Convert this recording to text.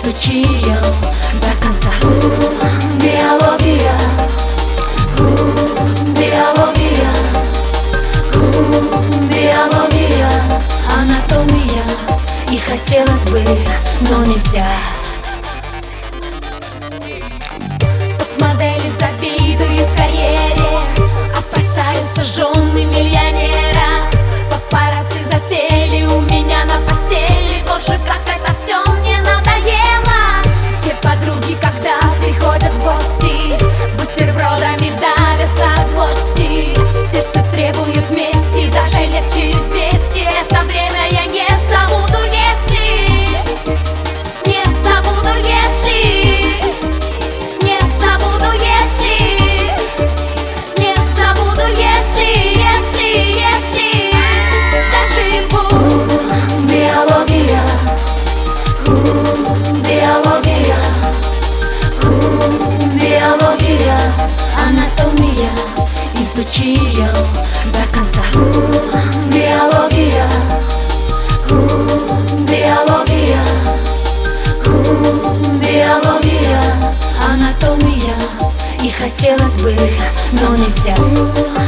изучи ее до конца. Биология, биология, биология, анатомия. И хотелось бы, но нельзя. Топ-модели завидуют карьере, опасаются жены миллионера. Папарацци засели у меня на постели. Боже, как это все мне надоело. Все подруги, когда приходят в гости, бутербродами давятся от злости. Сердце требует мести, даже лет через 200. Это время я не забуду, если не забуду, если не забуду, если не забуду, если доживу. Биология, биология, биология, анатомия. Изучи ее до конца. Биология, биология, биология, анатомия. И хотелось бы, но нельзя.